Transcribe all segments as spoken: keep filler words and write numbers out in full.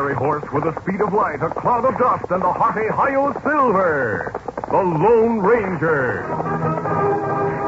fiery horse with the speed of light, a cloud of dust, and a hearty Hi-Yo Silver, the Lone Ranger.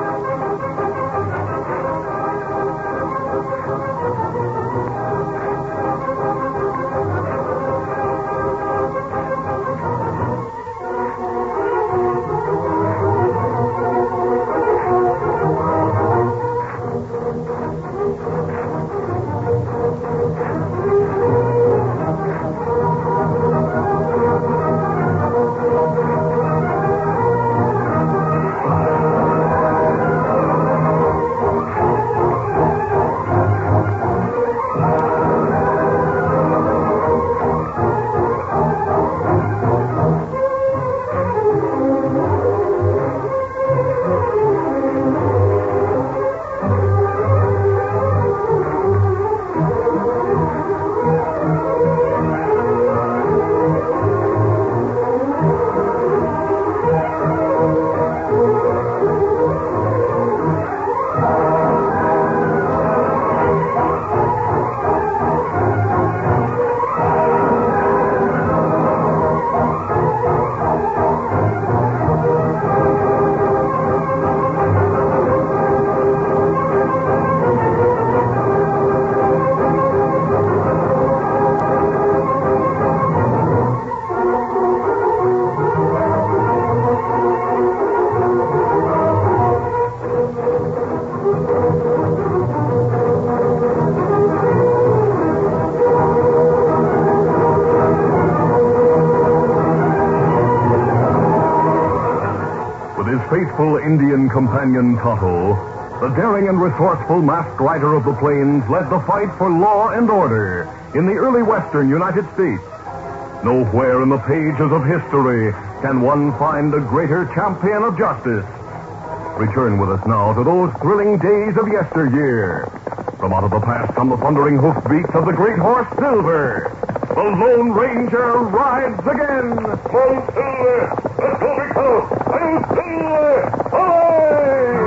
Faithful Indian companion Tonto, the daring and resourceful masked rider of the plains, led the fight for law and order in the early western United States. Nowhere in the pages of history can one find a greater champion of justice. Return with us now to those thrilling days of yesteryear. From out of the past come the thundering hoofbeats of the great horse Silver. The Lone Ranger rides again. Lone Silver, let's go, big fellow. Lone Silver, away!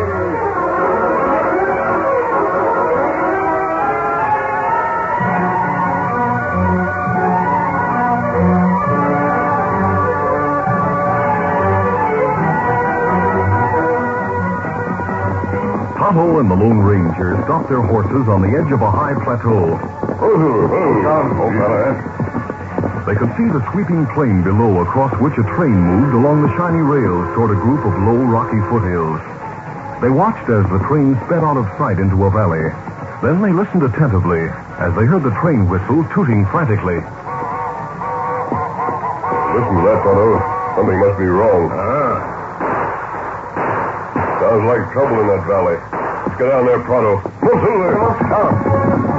Tonto and the Lone Ranger stopped their horses on the edge of a high plateau. Oh, oh, down, old fella. They could see the sweeping plain below, across which a train moved along the shiny rails toward a group of low, rocky foothills. They watched as the train sped out of sight into a valley. Then they listened attentively as they heard the train whistle tooting frantically. Listen to that, Tonto. Something must be wrong. Ah. Sounds like trouble in that valley. Let's get down there pronto. Come on, Silver. Come on.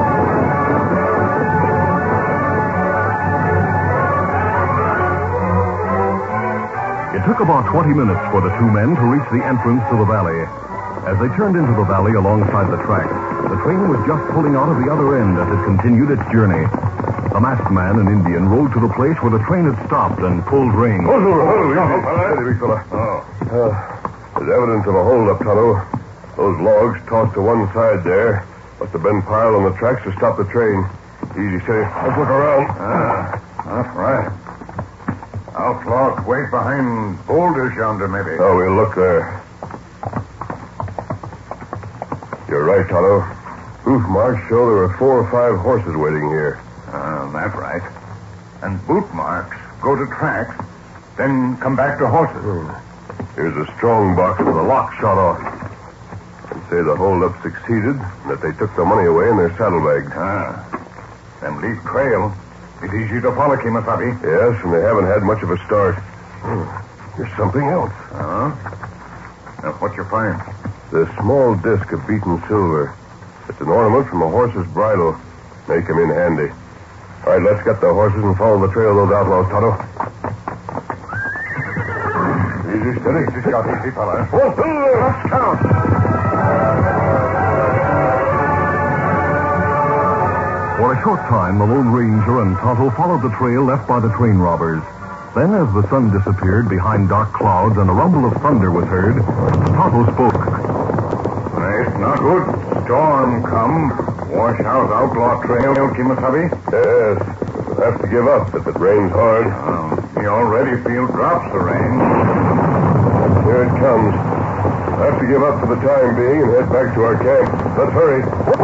It took about twenty minutes for the two men to reach the entrance to the valley. As they turned into the valley alongside the tracks, the train was just pulling out of the other end as it continued its journey. The masked man and Indian rode to the place where the train had stopped and pulled rein. Oh, oh, steady, big fella. Oh. Uh, there's evidence of a holdup, Tonto. Those logs tossed to one side there must have been piled on the tracks to stop the train. Easy, steady. Let's look around. Ah, that's right. Outlaws wait behind boulders yonder, maybe. Oh, we'll look there. You're right, Tonto. Hoof marks show there were four or five horses waiting here. Ah, that's right. And boot marks go to tracks, then come back to horses. Hmm. Here's a strong box with a lock shot off. They say the holdup succeeded and that they took the money away in their saddlebags. Ah, them leave trail. It's easy to follow, Kimasabi. Yes, and they haven't had much of a start. Hmm. Here's something else. Uh-huh. Now, what you find? The small disc of beaten silver. It's an ornament from a horse's bridle. May come in handy. All right, let's get the horses and follow the trail of those outlaws, Tonto. Easy, steady. Easy, Scott. Easy, fella. Oh, silver! Let's count. For a short time, the Lone Ranger and Tonto followed the trail left by the train robbers. Then, as the sun disappeared behind dark clouds and a rumble of thunder was heard, Tonto spoke. It's not good. Storm come. Wash out outlaw trail, Kimasabi. Yes. We'll have to give up if it rains hard. Oh, he already feels drops of rain. Here it comes. We'll have to give up for the time being and head back to our camp. Let's hurry.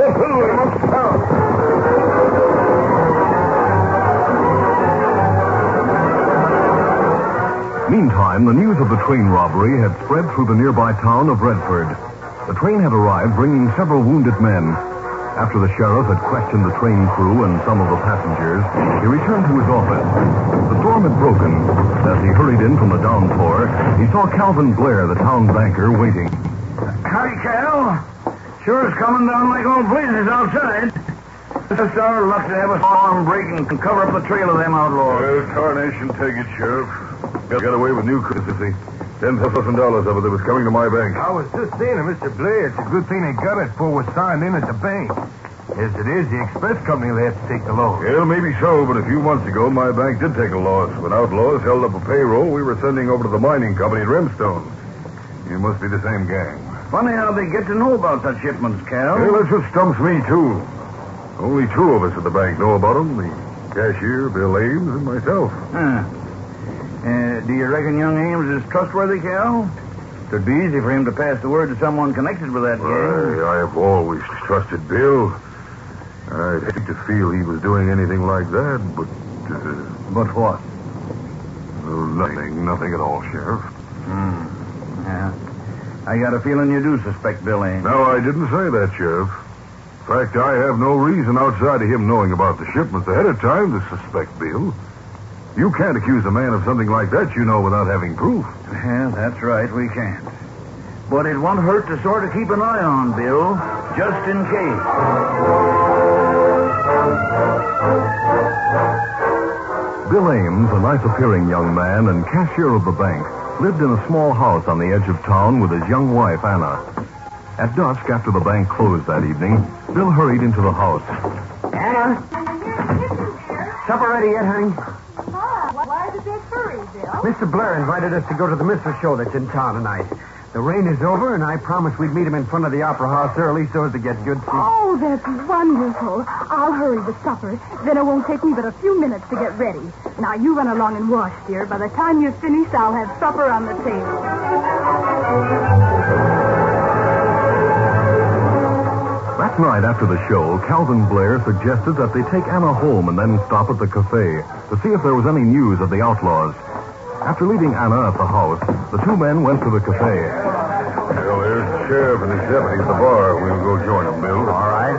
Meantime, the news of the train robbery had spread through the nearby town of Redford. The train had arrived bringing several wounded men. After the sheriff had questioned the train crew and some of the passengers, he returned to his office. The storm had broken. As he hurried in from the downpour, he saw Calvin Blair, the town banker, waiting. Howdy, Cal. Sure is coming down like old blazes outside. Just our luck to have a storm break and cover up the trail of them outlaws. Well, tarnation, take it, Sheriff. Got away with new currency. Ten thousand dollars of it that was coming to my bank. I was just saying to Mister Blair, it's a good thing they got it before it was signed in at the bank. As it is, the express company will have to take the loss. Well, maybe so, but a few months ago, my bank did take a loss. When outlaws held up a payroll we were sending over to the mining company at Remstone. You must be the same gang. Funny how they get to know about such shipments, Cal. Well, that's what stumps me, too. Only two of us at the bank know about them. The cashier, Bill Ames, and myself. Huh. Uh, do you reckon young Ames is trustworthy, Cal? Could be easy for him to pass the word to someone connected with that gang. Well, I have always trusted Bill. I'd hate to feel he was doing anything like that, but... Uh, But what? well, nothing. Nothing at all, Sheriff. Hmm. Yeah. I got a feeling you do suspect Bill Ames. No, I didn't say that, Sheriff. In fact, I have no reason outside of him knowing about the shipments ahead of time to suspect Bill. You can't accuse a man of something like that, you know, without having proof. Yeah, that's right, we can't. But it won't hurt to sort of keep an eye on Bill, just in case. Bill Ames, a nice-appearing young man and cashier of the bank, lived in a small house on the edge of town with his young wife, Anna. At dusk, after the bank closed that evening, Bill hurried into the house. Anna? Supper ready yet, honey? Ah, why the big hurry, Bill? Mister Blair invited us to go to the minstrel show that's in town tonight. The rain is over, and I promised we'd meet him in front of the opera house early so as to get good seats. Oh, that's wonderful. I'll hurry with supper. Then it won't take me but a few minutes to get ready. Now, you run along and wash, dear. By the time you're finished, I'll have supper on the table. That night after the show, Calvin Blair suggested that they take Anna home and then stop at the cafe to see if there was any news of the outlaws. After leaving Anna at the house, the two men went to the cafe. Well, there's the sheriff and his deputy at the bar. We'll go join them, Bill. All right.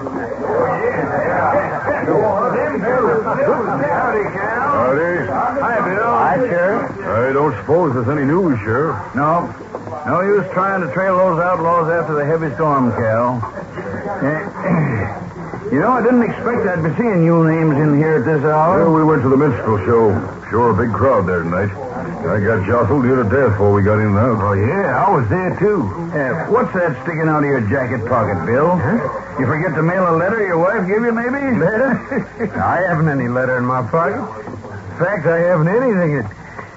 Howdy, Cal. Howdy. Hi, Bill. Hi, Sheriff. I don't suppose there's any news, Sheriff. No. No use trying to trail those outlaws after the heavy storm, Cal. You know, I didn't expect I'd be seeing you names in here at this hour. Well, we went to the minstrel show. Sure a big crowd there tonight. I got jostled near to death before we got in and out. Oh, yeah, I was there, too. Yeah, what's that sticking out of your jacket pocket, Bill? Huh? You forget to mail a letter your wife gave you, maybe? Letter? I haven't any letter in my pocket. In fact, I haven't anything. That...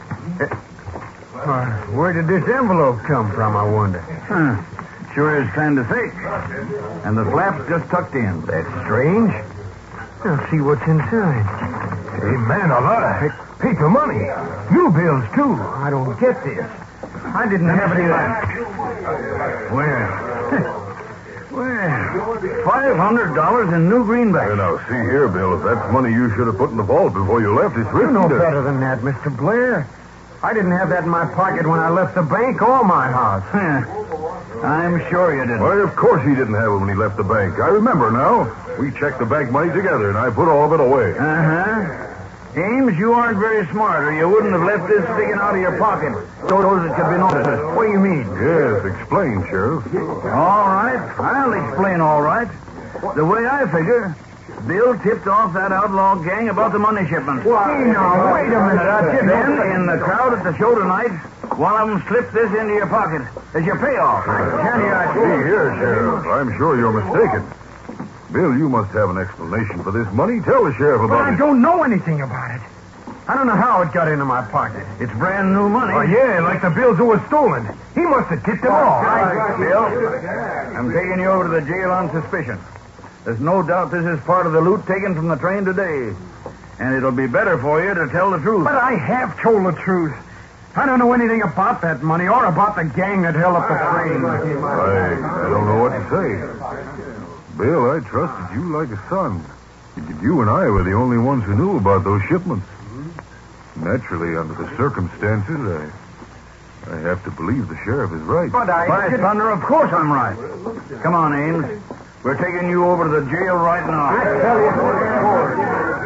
Uh, where did this envelope come from, I wonder? Huh. Sure is kind of thick. And the flap's just tucked in. That's strange. I'll see what's inside. Hey, man alive. Paper money. New bills, too. I don't get this. I didn't have any left. Where? Well, five hundred dollars in new greenbacks. Well, now, see here, Bill. If that's money you should have put in the vault before you left, it's You're risky no to... better than that, Mister Blair. I didn't have that in my pocket when I left the bank or my house. I'm sure you didn't. Why, of course he didn't have it when he left the bank. I remember now. We checked the bank money together, and I put all of it away. Uh-huh. Ames, you aren't very smart, or you wouldn't have left this sticking out of your pocket so it could be noticed. What do you mean? Yes, explain, Sheriff. All right. I'll explain all right. The way I figure, Bill tipped off that outlaw gang about the money shipment. Hey, now, wait a minute. I didn't... Then, in the crowd at the show tonight, one of them slipped this into your pocket as your payoff. Tell you, I See here, Sheriff. I'm sure you're mistaken. Bill, you must have an explanation for this money. Tell the sheriff But about I it. don't know anything about it. I don't know how it got into my pocket. It's brand new money. Oh, yeah, like the bills that were stolen. He must have tipped them off. Right, Bill. I'm taking you over to the jail on suspicion. There's no doubt this is part of the loot taken from the train today. And it'll be better for you to tell the truth. But I have told the truth. I don't know anything about that money or about the gang that held up the train. I, I don't know what to say. Bill, I trusted you like a son. You and I were the only ones who knew about those shipments. Naturally, under the circumstances, I, I have to believe the sheriff is right. But I... By thunder, of course I'm right. Come on, Ames. We're taking you over to the jail right now. I tell you,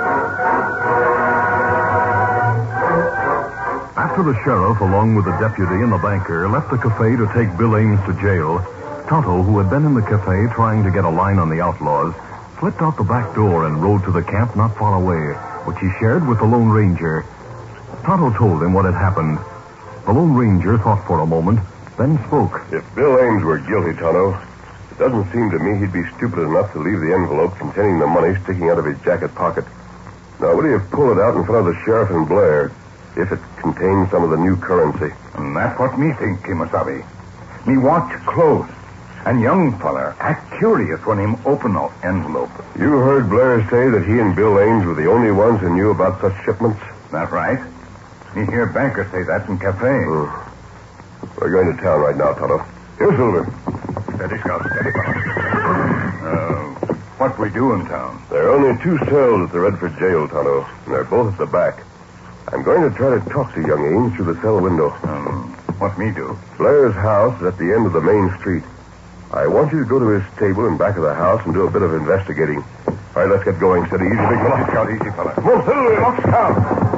After the sheriff, along with the deputy and the banker, left the cafe to take Bill Ames to jail, Tonto, who had been in the cafe trying to get a line on the outlaws, slipped out the back door and rode to the camp not far away, which he shared with the Lone Ranger. Tonto told him what had happened. The Lone Ranger thought for a moment, then spoke. If Bill Ames were guilty, Tonto, it doesn't seem to me he'd be stupid enough to leave the envelope containing the money sticking out of his jacket pocket. Now, would he have pulled it out in front of the sheriff and Blair if it contained some of the new currency? And that's what me think, Kimasabi. Me watch close. And young feller act curious when him open the envelope. You heard Blair say that he and Bill Ames were the only ones who knew about such shipments? That right? Me hear banker say that in cafe. Hmm. We're going to town right now, Tonto. Here, Silver. Steady, Scout, steady, Uh, what we do in town? There are only two cells at the Redford jail, Tonto, and they're both at the back. I'm going to try to talk to young Ames through the cell window. Um, what me do? Blair's house is at the end of the main street. I want you to go to his stable in back of the house and do a bit of investigating. All right, let's get going. Steady, easy, big fella. Scout, easy, fella. Come on, Silver. Up, Scout.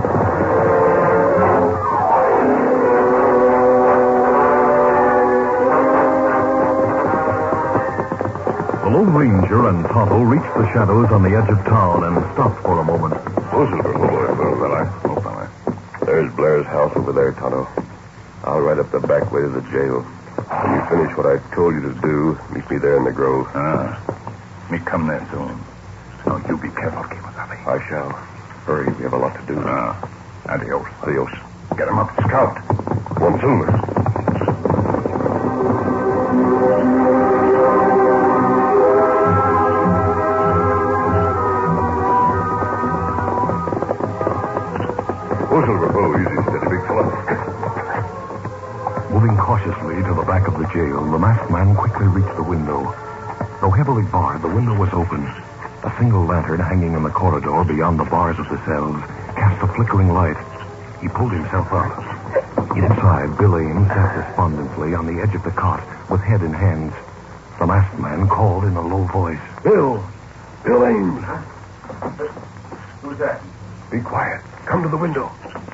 The Lone Ranger and Tonto reached the shadows on the edge of town and stopped for a moment. Oh, Silver, oh, boy, little fella. Oh, fella. There's Blair's house over there, Tonto. I'll ride up the back way to the jail. When you finish what I told you to do, meet me there in the grove. Ah, me come there soon. Now, you be careful, Kimasabi. I shall. Hurry, we have a lot to do. Ah, adios. Adios. Get him up, Scout. One Silver. Oh, Silver, oh, easy, steady, big fella. Moving cautiously to the back of the jail, the masked man quickly reached the window. Though heavily barred, the window was open. A single lantern hanging in the corridor beyond the bars of the cells cast a flickering light. He pulled himself up. Inside, Bill Ames sat despondently on the edge of the cot with head in hands. The masked man called in a low voice. Bill. Bill Ames. Who's that? Be quiet. Come to the window.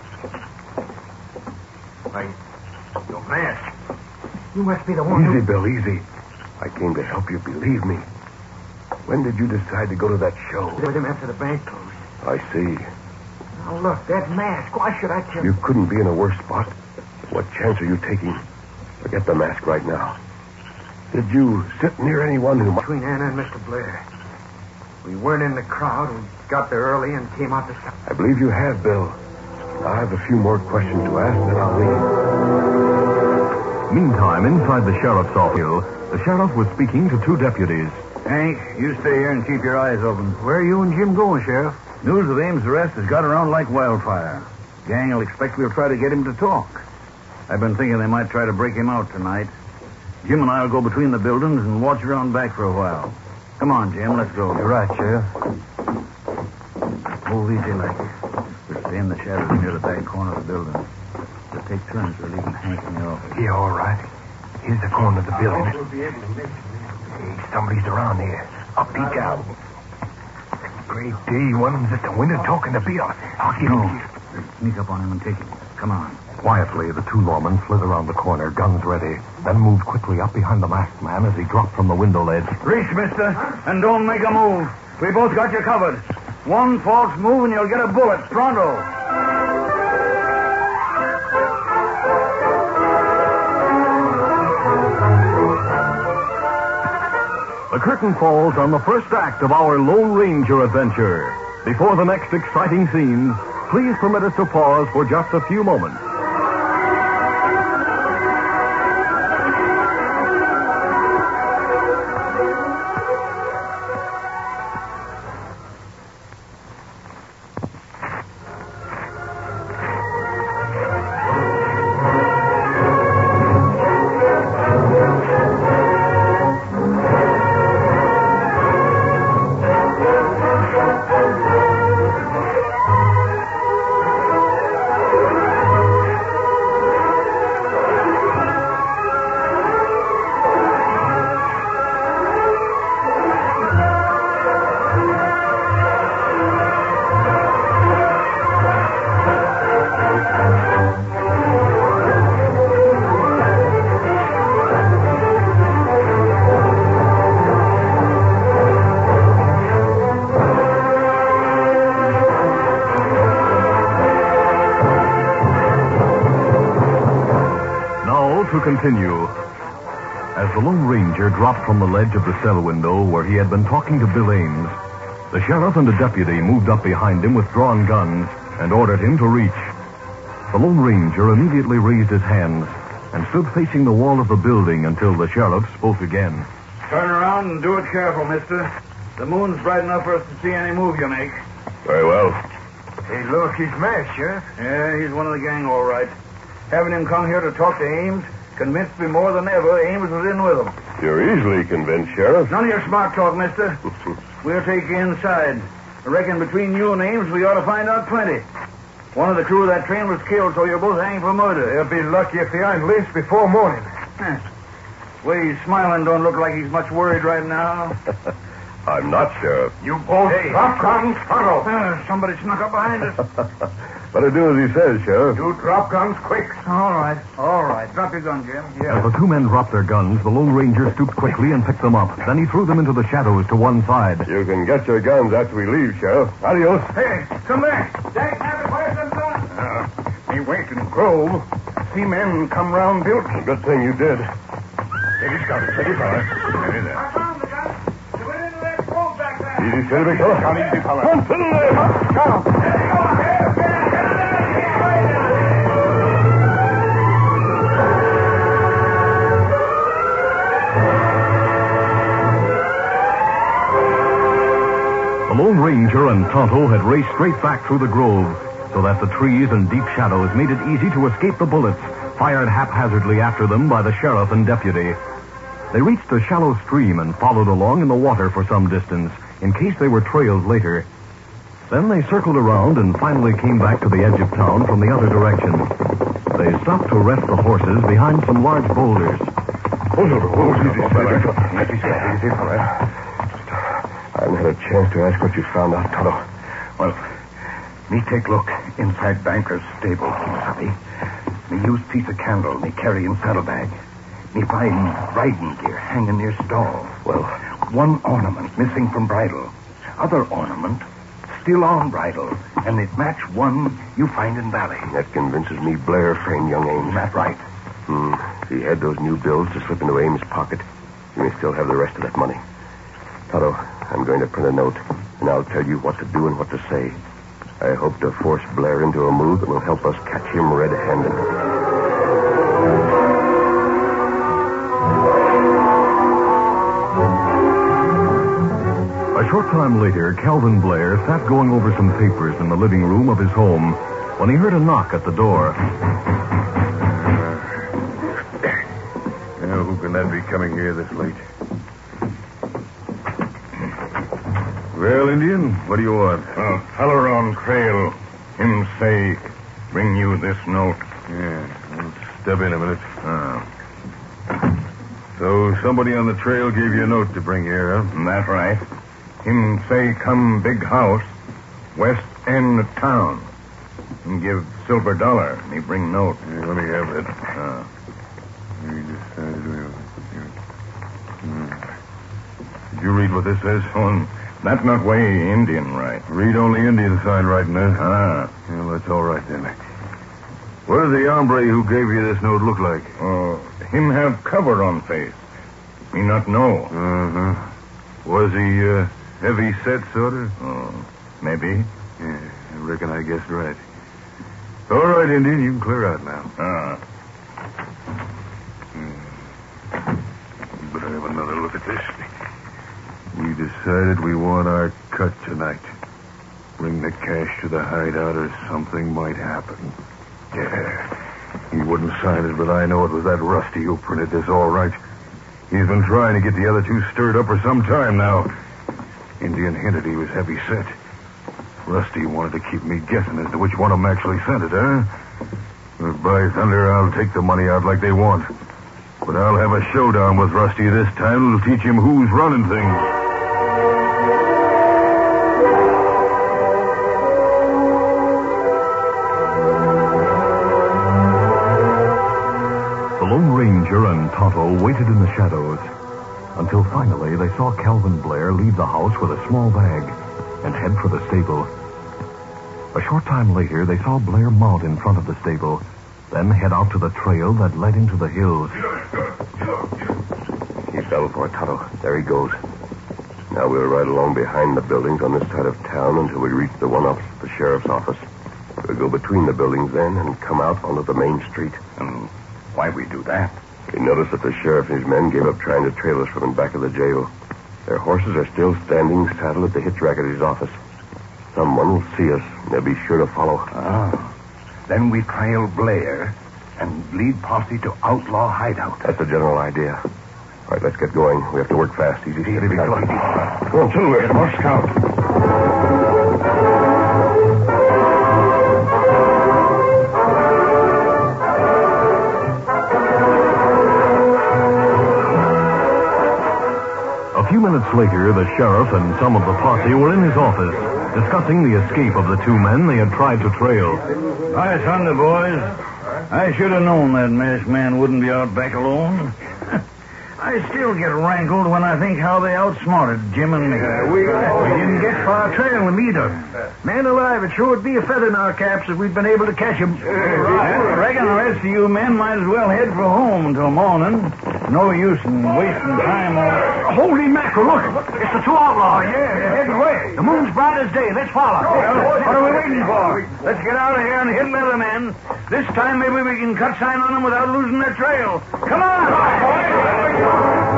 Hey, your mask. You must be the one Easy, who... Bill, easy. I came to help you, believe me. When did you decide to go to that show? With him after the bank closed. I see. Now, look, that mask. Why should I kill You couldn't be in a worse spot. What chance are you taking? Forget the mask right now. Did you sit near anyone who might... Between Anna and Mister Blair. We weren't in the crowd. We got there early and came out the side. I believe you have, Bill. I have a few more questions to ask, then I'll leave. Meantime, inside the sheriff's office, the sheriff was speaking to two deputies. Hank, you stay here and keep your eyes open. Where are you and Jim going, Sheriff? News of Ames' arrest has got around like wildfire. Gang will expect we'll try to get him to talk. I've been thinking they might try to break him out tonight. Jim and I will go between the buildings and watch around back for a while. Come on, Jim, let's go. You're right, Sheriff. Move easy like. We'll stay in the shadows near the back corner of the building. We'll take turns relieving Hank in the office. Yeah, all right. Here's the corner of the building. Hey, somebody's around here. I'll peek out. Great day. One of them's at the window talking to Bill. I'll get No. him. Sneak up on him and take him. Come on. Quietly, the two lawmen slid around the corner, guns ready, then moved quickly up behind the masked man as he dropped from the window ledge. Reach, mister, and don't make a move. We both got you covered. One false move and you'll get a bullet. Pronto. The curtain falls on the first act of our Lone Ranger adventure. Before the next exciting scenes, please permit us to pause for just a few moments. continue. As the Lone Ranger dropped from the ledge of the cell window where he had been talking to Bill Ames, the sheriff and a deputy moved up behind him with drawn guns and ordered him to reach. The Lone Ranger immediately raised his hands and stood facing the wall of the building until the sheriff spoke again. Turn around and do it careful, mister. The moon's bright enough for us to see any move you make. Very well. Hey, look, he's masked, Sheriff. Yeah, he's one of the gang, all right. Having him come here to talk to Ames convinced me more than ever Ames was in with him. You're easily convinced, Sheriff. None of your smart talk, mister. We'll take you inside. I reckon between you and Ames, we ought to find out plenty. One of the crew of that train was killed, so you're both hanged for murder. He'll be lucky if they aren't lynched before morning. Huh. Way he's smiling don't look like he's much worried right now. I'm not, Sheriff. You both Hey. drop guns, Tonto. Uh, somebody snuck up behind us. Better do as he says, Sheriff. You drop guns quick. All right, all right. Drop your gun, Jim. As the two men dropped their guns, the Lone Ranger stooped quickly and picked them up. Then he threw them into the shadows to one side. You can get your guns after we leave, Sheriff. Adios. Hey, come back. Jack, have it where's them guns? Uh, me wait in Grove. See men come round building. Good thing you did. Steady, Scotty. Steady, fella. Steady there. I found the guns. They went into that grove back there. Easy, steady, big fella. Down easy, fella. Come to the left. Down. The Lone Ranger and Tonto had raced straight back through the grove, so that the trees and deep shadows made it easy to escape the bullets fired haphazardly after them by the sheriff and deputy. They reached a shallow stream and followed along in the water for some distance, in case they were trailed later. Then they circled around and finally came back to the edge of town from the other direction. They stopped to rest the horses behind some large boulders. Oh, no, no, easy, fella. Easy, easy, fella. I haven't had a chance to ask what you found out, Tonto. Well, me take look inside Banker's stable, Kimasabi. Me use piece of candle, me carry in saddlebag. Me find riding gear hanging near stall. Well, one ornament missing from bridle. Other ornament still on bridle. And it match one you find in valley. that convinces me Blair framed young Ames. Is that right? Hmm. If he had those new bills to slip into Ames' pocket, he may still have the rest of that money. Tonto, I'm going to print a note, and I'll tell you what to do and what to say. I hope to force Blair into a move that will help us catch him red-handed. A short time later, Calvin Blair sat going over some papers in the living room of his home when he heard a knock at the door. Now, who can that be coming here this late? Well, Indian, what do you want? Uh, feller on trail. Him say, bring you this note. Yeah, I'll step in a minute. Uh, So somebody on the trail gave you a note to bring here, huh? that right. Him say come big house, west end of town. And give silver dollar. Me bring note. Yeah, let me have that. Uh, You just, uh, hmm. Did you read what this says? oh, that not way Indian right. Read only Indian sign writing, huh? Ah. Well, that's all right, then. What does the hombre who gave you this note look like? Uh, him have cover on face. Me not know. Uh-huh. Was he, uh, heavy set, sort of? Uh, maybe. Yeah, I reckon I guessed right. All right, Indian, you can clear out now. Ah. Better have another look at this. We decided we want our cut tonight. Bring the cash to the hideout or something might happen. Yeah. He wouldn't sign it, but I know it was that Rusty who printed this all right. He's been trying to get the other two stirred up for some time now. Indian hinted he was heavy set. Rusty wanted to keep me guessing as to which one of them actually sent it, huh? But by thunder, I'll take the money out like they want. But I'll have a showdown with Rusty this time that'll teach him who's running things. The Lone Ranger and Tonto waited in the shadows until finally they saw Calvin Blair leave the house with a small bag and head for the stable. A short time later, they saw Blair mount in front of the stable then head out to the trail that led into the hills. He fell for it, Tonto. There he goes. Now we'll ride along behind the buildings on this side of town until we reach the one opposite the sheriff's office. We'll go between the buildings then and come out onto the main street. And why we do that? We noticed that the sheriff and his men gave up trying to trail us from in back of the jail. Their horses are still standing saddled at the hitch rack at his office. Someone will see us, and they'll be sure to follow. Ah. Then we trail Blair and lead posse to outlaw hideout. That's the general idea. All right, let's get going. We have to work fast. Easy, Easy, steady, big fella. fella. Go on, Silver. Get more scout. A few minutes later, the sheriff and some of the posse were in his office, discussing the escape of the two men they had tried to trail. Hi, Thunder, boys. I should have known that masked man wouldn't be out back alone. I still get rankled when I think how they outsmarted Jim and me. Uh, we, we didn't get far trailing them either. Man alive, it sure would be a feather in our caps if we'd been able to catch him. I reckon the rest of you men might as well head for home until morning. No use in wasting time on... Holy mackerel, look. It's the two outlaws. Yeah, they're heading away. The moon's bright as day. Let's follow. What are we waiting for? Let's get out of here and hit another man. This time maybe we can cut sign on them without losing their trail. Come on!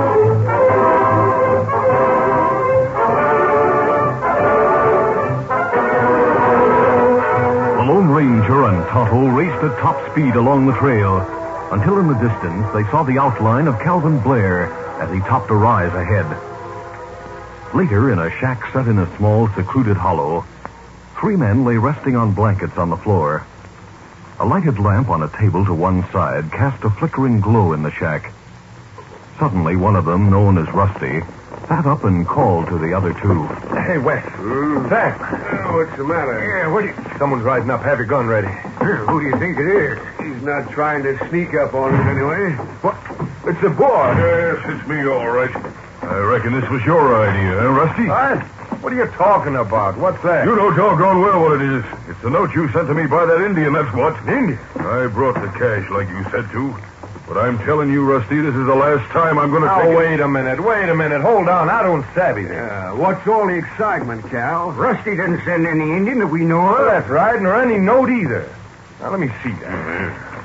The Lone Ranger and Tonto raced at top speed along the trail until in the distance they saw the outline of Calvin Blair as he topped a rise ahead. Later, in a shack set in a small, secluded hollow, three men lay resting on blankets on the floor. A lighted lamp on a table to one side cast a flickering glow in the shack. Suddenly, one of them, known as Rusty, sat up and called to the other two. Hey, Wes. Mm. Sam. Oh, what's the matter? Yeah, what do you... Someone's riding up. Have your gun ready. Who do you think it is? He's not trying to sneak up on us anyway. What? It's a boy. Yes, it's me, all right. I reckon this was your idea, huh, Rusty? What? What are you talking about? What's that? You know doggone well what it is. It's the note you sent to me by that Indian, that's what. Indian? I brought the cash like you said to. But I'm telling you, Rusty, this is the last time I'm going to Now, take wait a minute. Wait a minute. Hold on. I don't savvy this. Yeah, what's all the excitement, Cal? Rusty didn't send any Indian that we know of. That's right, nor any note either. Now, let me see that.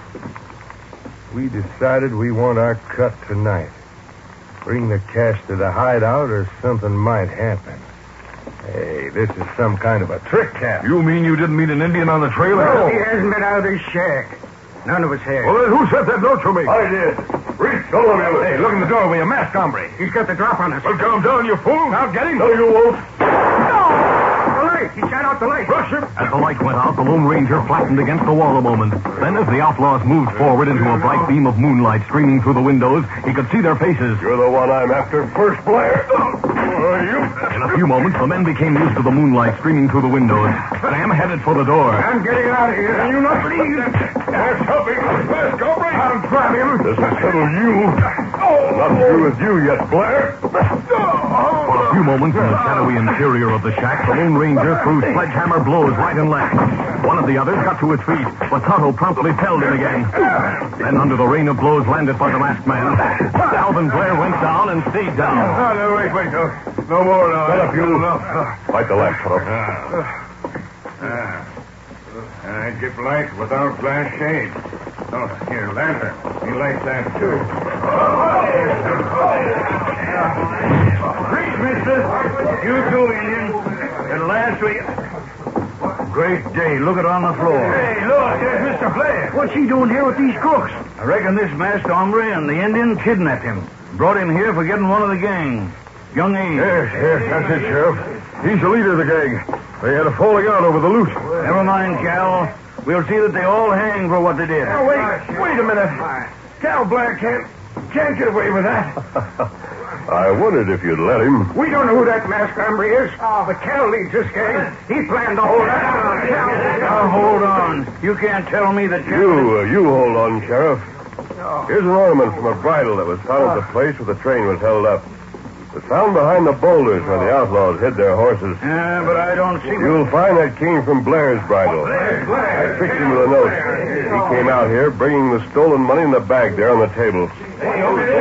We decided we want our cut tonight. Bring the cash to the hideout or something might happen. Hey, this is some kind of a trick, Cal. You mean you didn't meet an Indian on the trail? No. He hasn't been out of his shack. None of us have. Well, then who sent that note to me? I did. Reach, all of you. Hey, look in the doorway. A masked hombre. He's got the drop on us. Well, calm down, you fool. Now get him. No, you won't. The light. He shot out the light. Rush him. As the light went out, the Lone Ranger flattened against the wall a moment. Then, as the outlaws moved forward into a bright beam of moonlight streaming through the windows, he could see their faces. You're the one I'm after first, Blair. you? In a few moments, the men became used to the moonlight streaming through the windows. Sam headed for the door. I'm getting out of here. And you not leave. That's helping. Fast, Cobra. I'll grab him. This will settle you. Not through with you yet, Blair. For a few moments in the shadowy interior of the shack, the Lone Ranger threw sledgehammer blows right and left. One of the others got to his feet, but Tonto promptly felled him again. Then, under the rain of blows landed by the masked man, Calvin Blair went down and stayed down. Oh, no, wait, wait. No, no more now. Shut up, you. Enough. Light the lamp, Tonto. I get light without glass shade. Oh, here, lantern. You light that, too. Preach, mister. You too, Indian. At last we... Great day. Look at on the floor. Hey, look. There's Mister Blair. What's he doing here with these crooks? I reckon this masked hombre and the Indian kidnapped him. Brought him here for getting one of the gang. Young Abe. Yes, yes, that's it, Sheriff. He's the leader of the gang. They had a falling out over the loot. Never mind, Cal. We'll see that they all hang for what they did. Now, wait. Wait a minute. Cal Blair can't... Can't get away with that. I wondered if you'd let him. We don't know who that masked hombre is. Oh, but Cal leads this gang. He planned the whole... Now, hold on. You can't tell me that you... You, uh, you hold on, Sheriff. Here's an ornament from a bridle that was found at the place where the train was held up. was found behind the boulders where the outlaws hid their horses. Yeah, but I don't see... You'll find that came from Blair's bridle. Blair, Blair. I tricked him with a note. He came out here bringing the stolen money in the bag there on the table. Hey,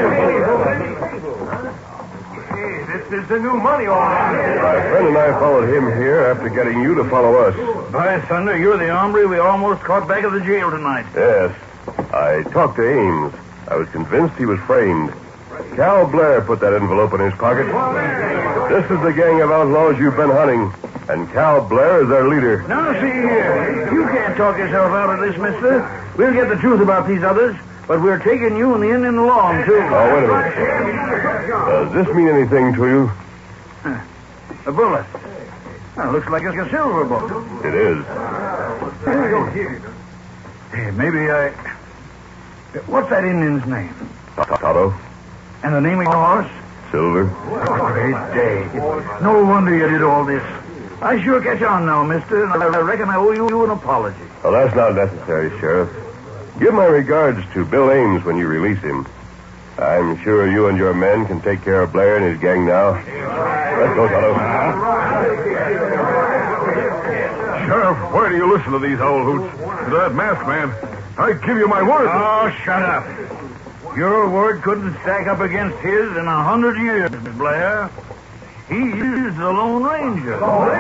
this is the new money, all right. My friend and I followed him here after getting you to follow us. By thunder, you're the hombre we almost caught back at the jail tonight. Yes. I talked to Ames. I was convinced he was framed. Cal Blair put that envelope in his pocket. This is the gang of outlaws you've been hunting, and Cal Blair is their leader. Now, see here. You can't talk yourself out of this, mister. We'll get the truth about these others, but we're taking you and the Indian along, too. Oh, wait a minute. Does this mean anything to you? A bullet. Well, looks like it's a silver bullet. It is. Here we go. Hey, maybe I... What's that Indian's name? Tonto. And the name of your horse? Silver. Oh, great day. No wonder you did all this. I sure catch on now, mister, and I reckon I owe you an apology. Well, that's not necessary, Sheriff. Give my regards to Bill Ames when you release him. I'm sure you and your men can take care of Blair and his gang now. Let's go, Tonto. Sheriff, why do you listen to these owl hoots? To that masked man. I give you my word. Oh, shut up. Your word couldn't stack up against his in a hundred years, Blair. He's the Lone Ranger.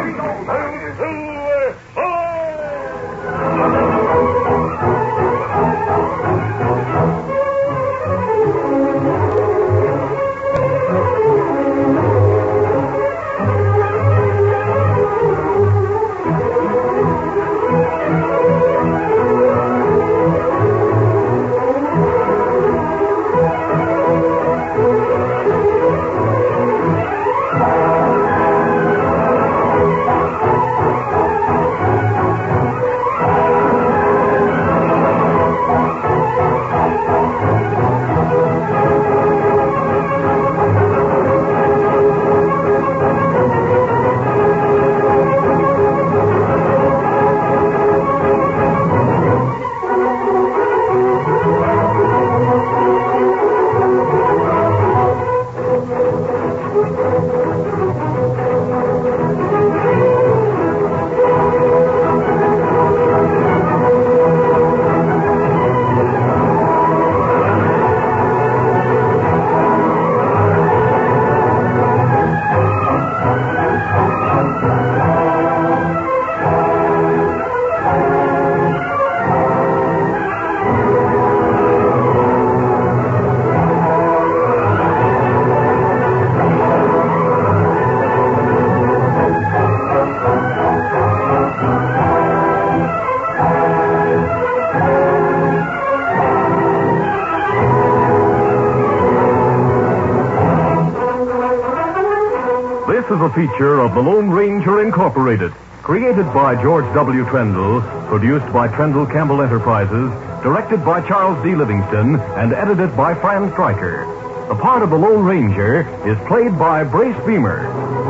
This is a feature of the Lone Ranger Incorporated, created by George W. Trendle, produced by Trendle Campbell Enterprises, directed by Charles D. Livingston, and edited by Fran Stryker. The part of the Lone Ranger is played by Brace Beamer.